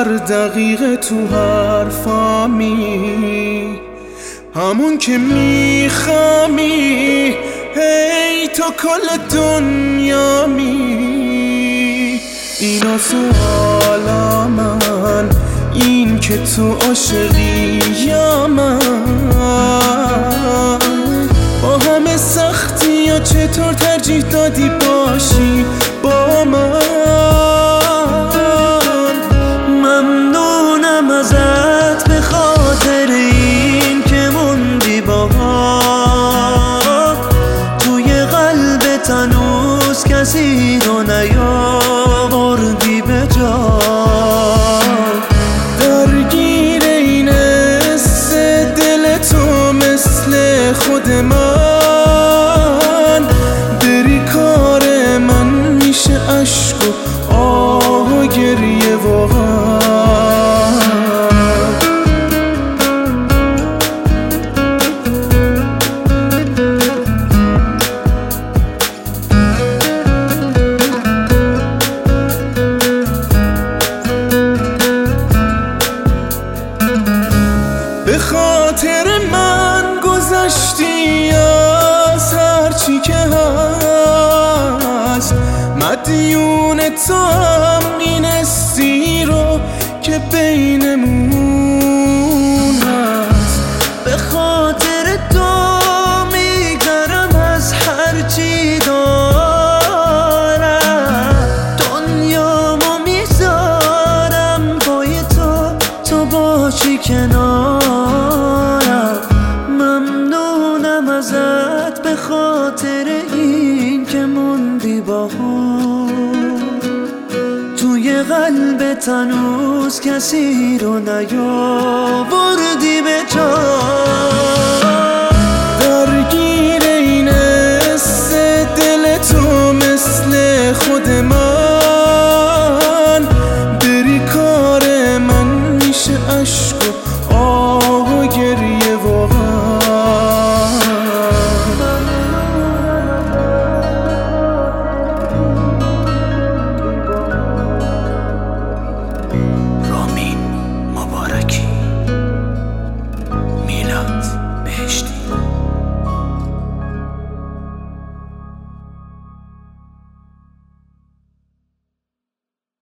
دقیقه تو حرفامی، همون که میخوامی، هی تو کل دنیامی. اینا سوالا من، این که تو عاشقی یا من، با همه سختی یا چطور ترجیح دادی باشی با من. ممنونم ازت به خاطر این که موندی با ما، توی قلبت هنوز کسی رو نیاوردی به جا. درگیر این حس دل تو مثل خود من، بری کار من میشه عشق و آه و گریه واقعا. به خاطر من گذشتی از هرچی که هست، مدیون تو هم این حسی رو که بینمون هست. به خاطر تو میگرم از هرچی دارم، دنیامو میذارم پای تو باشی کنارم. ممنونم ازت به خاطر این که موندی با توی قلبت هنوز کسی رو نیار